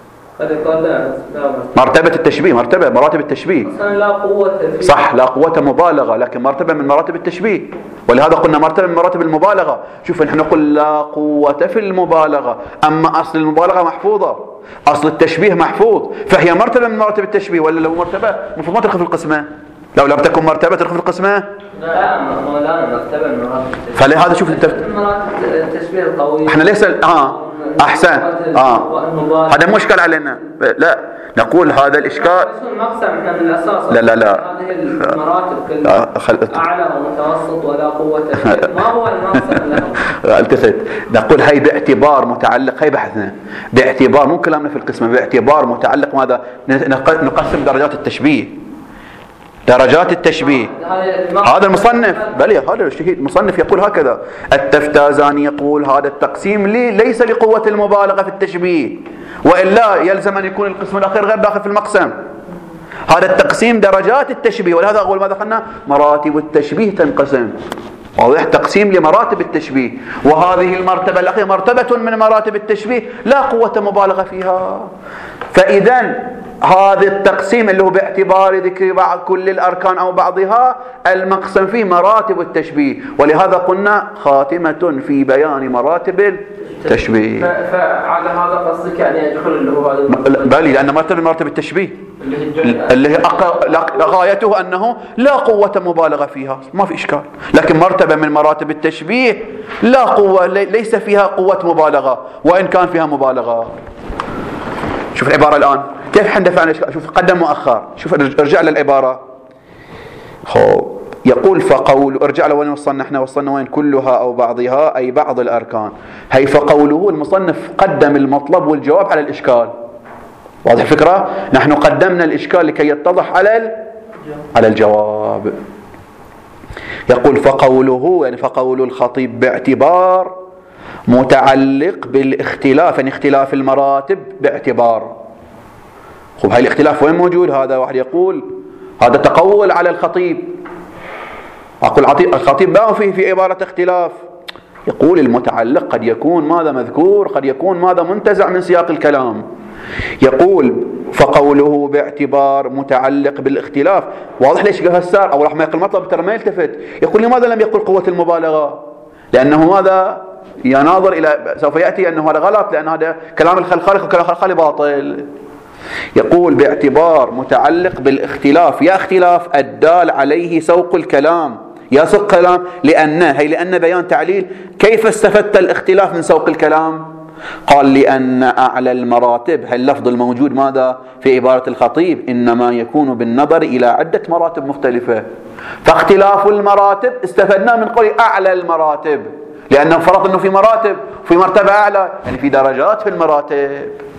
مرتبة التشبيه، مرتبة مراتب التشبيه لا قوة فيه. صح، لا قوة مبالغة، لكن مرتبة من مراتب التشبيه. ولهذا قلنا مرتبة من مراتب المبالغة. شوف نحن نقول لا قوة في المبالغة، أما أصل المبالغة محفوظة، أصل التشبيه محفوظ، فهي مرتبة من مراتب التشبيه. ولا لو مرتبة المفروض ما تدخل في القسمة، لو لم تكن مرتبة تدخل في القسمة. لا مولانا مرتبة من مراتب التشبيه. فلهذا شوف التف... مراتب التشبيه القوية احنا ليس اه احسن اه هذا مو اشكال علينا، لا نقول هذا الاشكال مقسم احنا من الاساس. لا لا لا هذه المراتب كلها خل... اعلى ومتوسط ولا قوة فيه. ما هو المقسم لهم؟ التفت، نقول هي باعتبار متعلق، هي بحثنا باعتبار مو كلامنا في القسمة، باعتبار متعلق ماذا؟ نقسم درجات التشبيه، درجات التشبيه. هذا المصنف بل هذا الشهيد المصنف يقول هكذا. التفتازاني يقول هذا التقسيم لي ليس لقوة المبالغة في التشبيه، وإلا يلزم أن يكون القسم الأخير غير داخل في المقسم. هذا التقسيم درجات التشبيه، ولهذا أول ما دخلنا مراتب التشبيه تنقسم. واضح؟ تقسيم لمراتب التشبيه، وهذه المرتبة الأخيرة مرتبة من مراتب التشبيه لا قوة مبالغة فيها. فإذا هذا التقسيم اللي هو باعتبار ذكر بعض كل الأركان أو بعضها المقسم فيه مراتب التشبيه، ولهذا قلنا خاتمة في بيان مراتب التشبيه. فعلى هذا قصدك يعني يدخل اللي هو هذا بالي، لأن مرتبة مراتب التشبيه اللي هي غايته أنه لا قوة مبالغة فيها، ما في إشكال. لكن مرتبة من مراتب التشبيه لا قوة، ليس فيها قوة مبالغة وإن كان فيها مبالغة. شوف العبارة الآن كيف حندفع عن الإشكال. شوف قدم مؤخر، شوف ارجع للعبارة. خب يقول فقول، ارجع لوين وصلنا احنا؟ وصلنا وين؟ كلها أو بعضها أي بعض الأركان. هي فقوله المصنف قدم المطلب والجواب على الإشكال. واضح الفكرة؟ نحن قدمنا الإشكال لكي يتضح على على الجواب. يقول فقوله يعني فقول الخطيب باعتبار متعلق بالاختلاف، يعني اختلاف المراتب باعتبار. خب هاي الاختلاف وين موجود؟ هذا واحد يقول هذا تقول على الخطيب، أقول الخطيب ما فيه في عبارة اختلاف. يقول المتعلق قد يكون ماذا مذكور، قد يكون ماذا منتزع من سياق الكلام. يقول فقوله باعتبار متعلق بالاختلاف. واضح ليش قال هالسار؟ أو راح ما يقول مطلب ترى ما يلتفت، يقول لماذا لم يقل قوة المبالغة؟ لأنه ماذا يناظر إلى سوف يأتي أنه هذا غلط، لأن هذا كلام الخالق وكلام الخالق باطل. يقول باعتبار متعلق بالاختلاف، يا اختلاف الدال عليه سوق الكلام، يا سوق كلام، لأن هي لأن بيان تعليل. كيف استفدت الاختلاف من سوق الكلام؟ قال لأن أعلى المراتب، هل اللفظ الموجود ماذا في عبارة الخطيب إنما يكون بالنظر إلى عدة مراتب مختلفة، فاختلاف المراتب استفدنا من قول أعلى المراتب، لأنه فرض أنه في مراتب، في مرتبة أعلى، يعني في درجات في المراتب.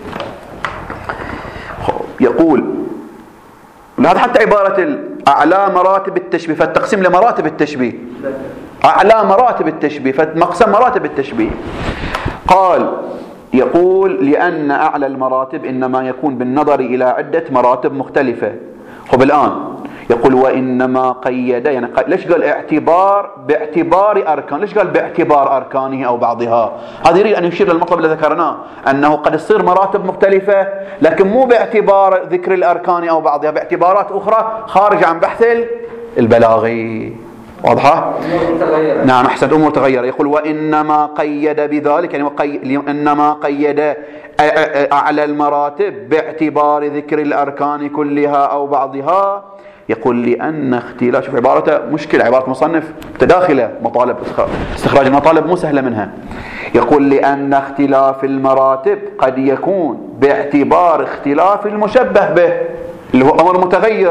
يقول هذا حتى عبارة أعلى مراتب التشبيه، فالتقسيم لمراتب التشبيه أعلى مراتب التشبيه، فمقسم مراتب التشبيه. قال يقول لأن أعلى المراتب إنما يكون بالنظر إلى عدة مراتب مختلفة. خب الآن يقول وإنما قيد، يعني ليش قال اعتبار باعتبار أركان، ليش قال باعتبار أركانه أو بعضها؟ هذا يريد أن يشير للمطلب الذي ذكرناه، أنه قد تصير مراتب مختلفة لكن مو باعتبار ذكر الأركان أو بعضها، باعتبارات أخرى خارج عن بحث البلاغي. واضحة؟ نعم أحسنت، أمور تغير. يقول وإنما قيد بذلك، يعني وقي... إنما قيد أعلى المراتب باعتبار ذكر الأركان كلها أو بعضها. يقول لأن اختلاف، شوف عبارته مشكلة، عبارة مصنف متداخلة، مطالب استخراج المطالب مو سهلة منها. يقول لأن اختلاف المراتب قد يكون باعتبار اختلاف المشبه به اللي هو أمر متغير،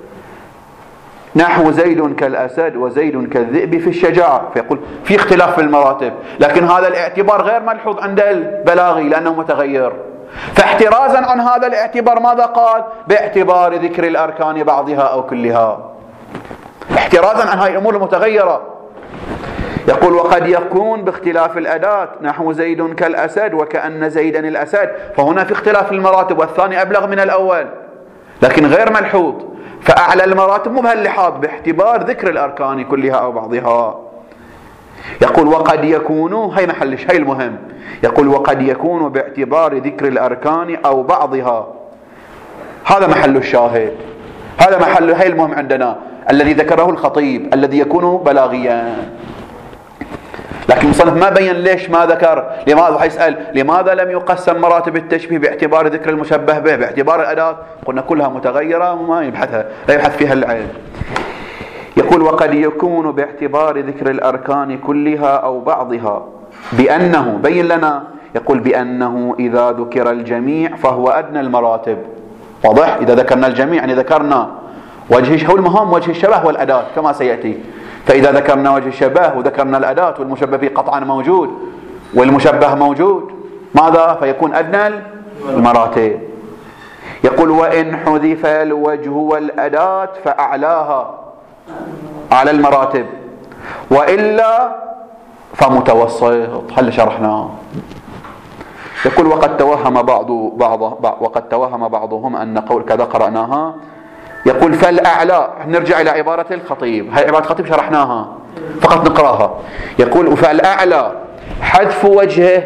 نحو زيد كالأسد وزيد كالذئب في الشجاعة، فيقول في اختلاف في المراتب لكن هذا الاعتبار غير ملحوظ عند البلاغي لأنه متغير. فاحترازا عن هذا الاعتبار ماذا قال؟ باعتبار ذكر الأركان بعضها أو كلها، احترازا عن هذه الأمور المتغيرة. يقول وقد يكون باختلاف الأداة، نحو زيد كالأسد وكأن زيدا الأسد، فهنا في اختلاف المراتب والثاني أبلغ من الأول لكن غير ملحوظ. فأعلى المراتب مو بهاللحاظ باعتبار ذكر الأركان كلها أو بعضها. يقول وقد يكون، هي محل هي المهم، يقول وقد يكون باعتبار ذكر الأركان أو بعضها، هذا محل الشاهد، هذا محل هي المهم عندنا الذي ذكره الخطيب الذي يكون بلاغيا. لكن المصنف ما بين ليش ما ذكر، لماذا حيسأل لماذا لم يقسم مراتب التشبيه باعتبار ذكر المشبه به باعتبار الأداة؟ قلنا كلها متغيرة وما يبحثها، لا يبحث فيها العلم. يقول وقد يكون باعتبار ذكر الأركان كلها أو بعضها بأنه، بين لنا، يقول بأنه إذا ذكر الجميع فهو أدنى المراتب. واضح؟ إذا ذكرنا الجميع يعني ذكرنا وجه هو المهم وجه الشبه والأداة كما سيأتي. فإذا ذكرنا وجه الشبه وذكرنا الأداة والمشبه به قطعا موجود والمشبه موجود، ماذا؟ فيكون أدنى المراتب. يقول وإن حذف الوجه والأداة فأعلاها، على المراتب، وإلا فمتوسط. هل شرحناه؟ يقول وقد توهم بعض بعض وقد توهم بعضهم أن قول كذا قرأناها. يقول فالأعلى، نرجع إلى عبارة الخطيب، هي عبارة الخطيب شرحناها فقط نقراها. يقول فالأعلى حذف وجهه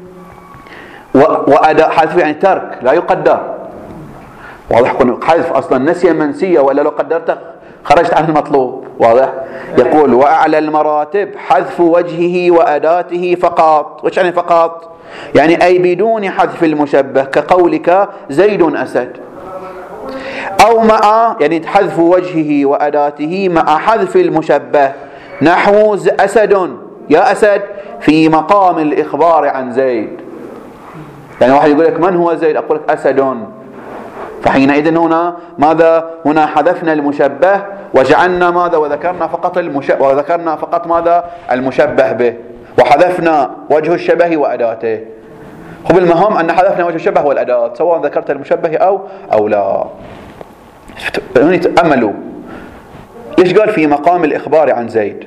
وأداء، حذف يعني ترك لا يقدر. واضح؟ حذف أصلا نسيا منسية ولا لو قدرته خرجت عن المطلوب. واضح؟ يقول وأعلى المراتب حذف وجهه وأداته فقط. وش يعني فقط؟ يعني أي بدون حذف المشبه، كقولك زيد أسد، أو مع يعني حذف وجهه وأداته مع حذف المشبه، نحو أسد يا أسد في مقام الإخبار عن زيد. يعني واحد يقول لك من هو زيد؟ أقول لك أسد، فحينئذ هنا ماذا؟ هنا حذفنا المشبه وجعلنا ماذا؟ وذكرنا فقط المشبه، وذكرنا فقط ماذا؟ المشبه به، وحذفنا وجه الشبه وأداته. خب المهم أن حذفنا وجه الشبه والأداة سواء ذكرت المشبه أو أو لا. تأملوا ليش قال في مقام الإخبار عن زيد؟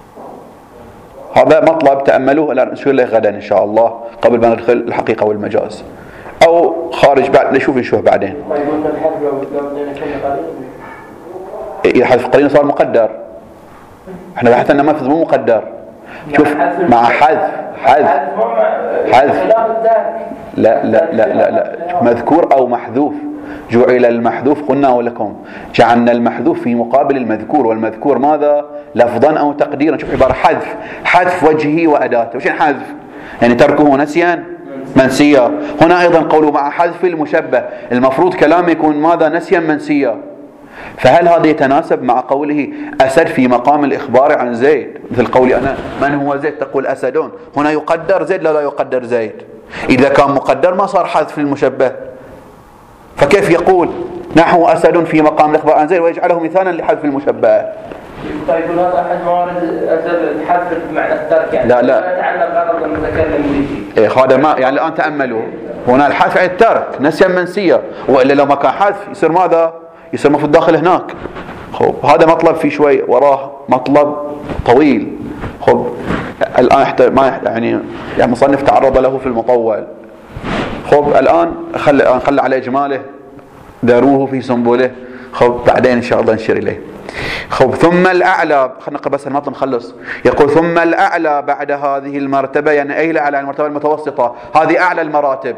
هذا مطلب تأملوه، لا نشوف له غدا إن شاء الله قبل ما ندخل الحقيقة والمجاز، أو خارج بعد نشوف نشوف بعدين. إذا حذف قرين صار مقدر، احنا بحثنا ما مو مقدر. شوف مع حذف حذف حذف لا لا لا لا لا مذكور أو محذوف. جعل المحذوف، قلنا لكم جعلنا المحذوف في مقابل المذكور، والمذكور ماذا؟ لفظا أو تقديرا. شوف عبارة حذف، حذف وجهه وأداته. وش يعني حذف؟ يعني تركه نسيا منسيا. هنا أيضا قوله مع حذف المشبه، المفروض كلام يكون ماذا؟ نسيا منسيا. فهل هذا يتناسب مع قوله أسد في مقام الإخبار عن زيد؟ مثل قولي أنا من هو زيد تقول أسدون، هنا يقدر زيد لا لا يقدر زيد. إذا كان مقدر ما صار حذف المشبه، فكيف يقول نحو أسد في مقام الإخبار عن زيد ويجعله مثالا لحذف المشبه؟ طيب هذا أحد موارد الحذف بمعنى الترك، يعني لا لا يتعلق غرض المتكلم به. إيه هذا ما يعني الآن تأملوا، هنا الحذف يعني الترك نسيا منسيا، وإلا لو ما كان حذف يصير ماذا؟ يصير مفروض داخل هناك. خب هذا مطلب في شوي وراه مطلب طويل خب الآن حتى ما يعني يعني المصنف تعرض له في المطول. خب الآن خل خل على إجماله، داروه في سنبله. خب بعدين إن شاء الله نشير إليه. خب ثم الأعلى، خلينا بس المطلب نخلص. يقول ثم الأعلى بعد هذه المرتبة، يعني أي الأعلى؟ المرتبة المتوسطة، هذه أعلى المراتب.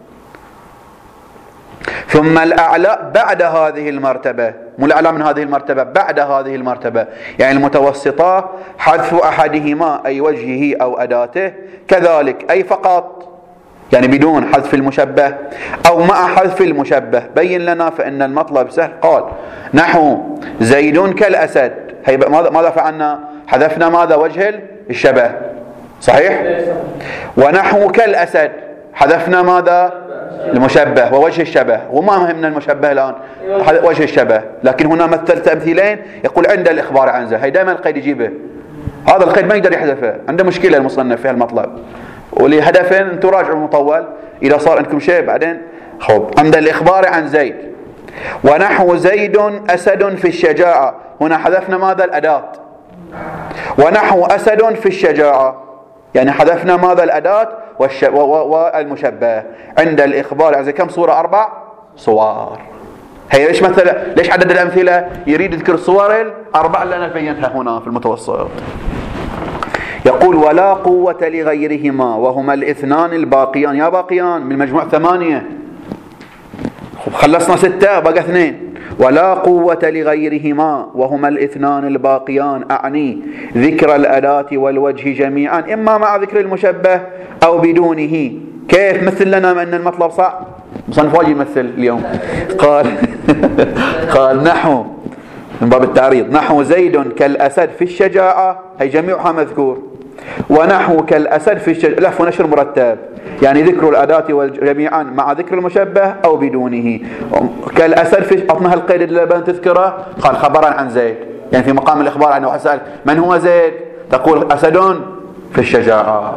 ثم الأعلى بعد هذه المرتبة، مو الأعلى من هذه المرتبة، بعد هذه المرتبة، يعني المتوسطة حذف أحدهما أي وجهه أو أداته، كذلك أي فقط يعني بدون حذف المشبه أو مع حذف المشبه. بين لنا فإن المطلب سهل. قال نحو زيد كالأسد، هي ماذا فعلنا؟ حذفنا ماذا؟ وجه الشبه، صحيح؟ ونحو كالأسد حذفنا ماذا؟ المشبه ووجه الشبه. وما مهمنا المشبه الآن، وجه الشبه. لكن هنا مثل تمثيلين، يقول عند الإخبار عن زيد، هي دائما القيد يجيبه، هذا القيد ما يقدر يحذفه، عنده مشكلة المصنف في هالمطلب. ولهدفين انتم راجعوا المطول إذا صار عندكم شيء بعدين. خب عند الإخبار عن زيد. ونحو زيد أسد في الشجاعة، هنا حذفنا ماذا؟ الأداة. ونحو أسد في الشجاعة، يعني حذفنا ماذا؟ الأداة والمشبه. عند الإخبار عن زيد كم صورة؟ أربع صور. هي ليش مثل ليش عدد الأمثلة؟ يريد يذكر صور الأربع اللي أنا بينتها هنا في المتوسط. يقول ولا قوة لغيرهما وهما الاثنان الباقيان. يا باقيان من مجموع ثمانية، خلصنا ستة بقى اثنين. ولا قوة لغيرهما وهما الاثنان الباقيان، أعني ذكر الأداة والوجه جميعا، إما مع ذكر المشبه أو بدونه. كيف؟ مثل لنا أن المطلب صعب، مصنف واجي يمثل اليوم. قال قال نحو من باب التعريض، نحو زيد كالأسد في الشجاعة، هي جميعها مذكور. ونحو كالأسد في الشجاعة لف ونشر مرتب، يعني ذكر الأداة جميعا مع ذكر المشبه أو بدونه. كالأسد في أطمها القيد اللي بان تذكره، قال خبرا عن زيد، يعني في مقام الإخبار عنه. أسأل من هو زيد؟ تقول أسد في الشجاعة.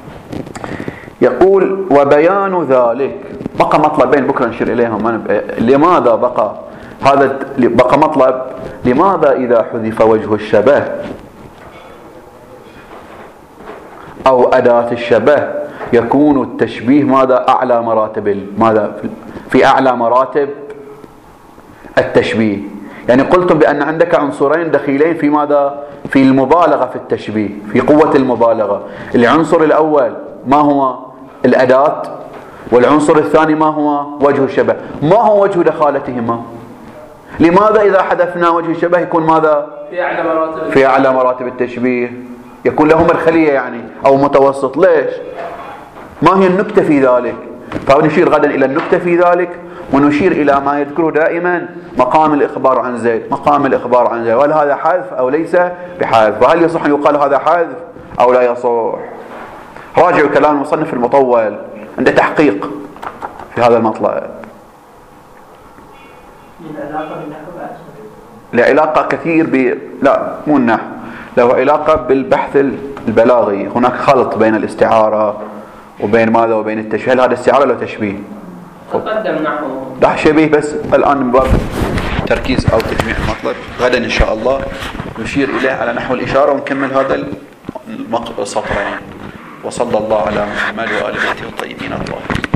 يقول وبيان ذلك، بقى مطلبين بكرة نشير إليهم. لماذا بقى هذا؟ بقى مطلب لماذا إذا حذف وجه الشبه أو أداة الشبه يكون التشبيه ماذا؟ أعلى مراتب ماذا؟ في أعلى مراتب التشبيه. يعني قلتم بأن عندك عنصرين دخيلين في ماذا؟ في المبالغة في التشبيه، في قوة المبالغة. العنصر الأول ما هو؟ الأداة. والعنصر الثاني ما هو؟ وجه الشبه. ما هو وجه دخالتهما؟ لماذا إذا حذفنا وجه الشبه يكون ماذا؟ في أعلى مراتب في أعلى مراتب التشبيه، يكون لهم الخلية يعني أو متوسط. ليش؟ ما هي النكتة في ذلك؟ فنشير غدا إلى النكتة في ذلك، ونشير إلى ما يذكره دائما مقام الإخبار عن زيد، مقام الإخبار عن زيد، وهل هذا حذف أو ليس بحذف؟ وهل يصح أن يقال هذا حذف أو لا يصح؟ راجعوا كلام المصنف المطول، عنده تحقيق في هذا المطلب. له علاقة كثير ب لا مو النحو، له علاقة بالبحث البلاغي. هناك خلط بين الاستعارة وبين ماذا وبين التشبيه. هل هذا استعارة ولا تشبيه؟ تقدم نحو ده شبيه، بس الآن من باب تركيز أو تجميع المطلب. غدا إن شاء الله نشير إليه على نحو الإشارة ونكمل هذا السطرين. وصلى الله على محمد وآل بيته الطيبين الطاهرين.